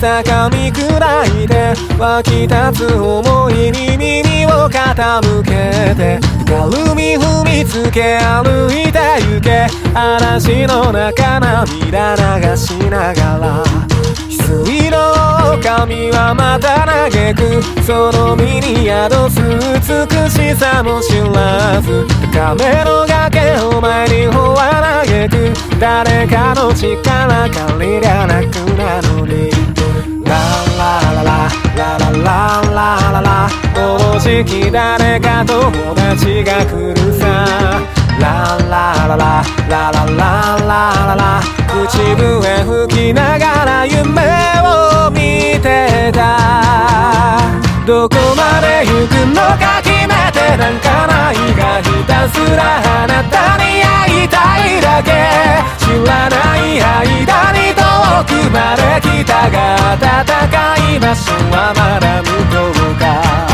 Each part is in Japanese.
坂見砕いて湧き立つ思いに耳を傾けて軽み踏みつけ歩いて行け嵐の中涙流しながら翡翠の髪はまた嘆くその身に宿す美しさも知らず高めの崖を前に頬は嘆く誰かの力借りりゃ楽なのにララララララララララこの時期誰か友達が来るさラララララララララ口笛吹きながら夢を見てたどこまで行くのか決めてなんかないがひたすらあなたに会いたいだけ知らない間に遠くまで来たが暖かい場所はまだ向こうか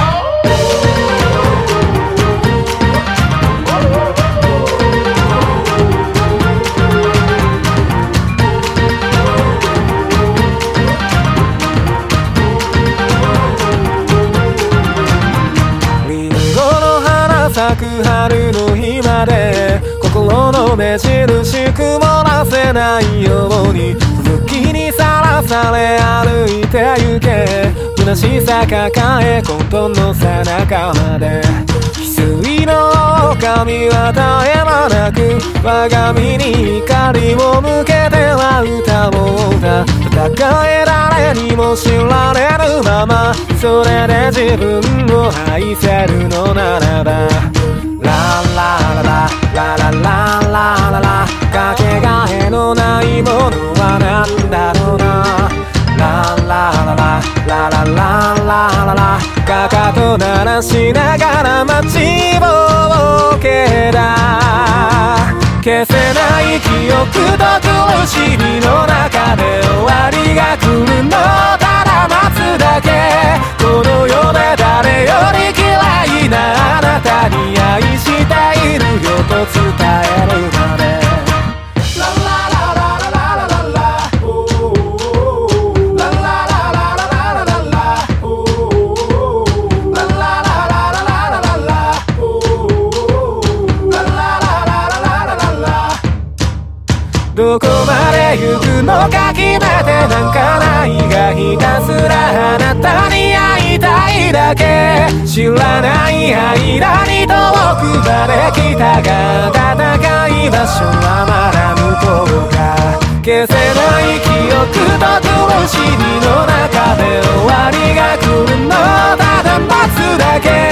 咲く春の日まで心の目印曇らせないように吹雪にさらされ歩いて行け虚しさ抱え混沌の背中まで翡翠の髪は絶え間なく我が身に光を向けては歌を歌戦え誰にも知られぬままそれで自分を愛せるのならばララララララララララかけがえのないものはなんだろうなララララララララララかかと鳴らしながら待ちぼうけだ消せない記憶と苦しみの中で終わりが来るのただ待つだけこの世で誰より嫌いなあなたに愛しているよと伝えるまでどこまで行くのか決めてなんかないがひたすらあなたに会いたいだけ知らない間に遠くまで来たが暖かい場所はまだ向こうか消せない記憶と苦しみの中で終わりが来るのただ待つだけ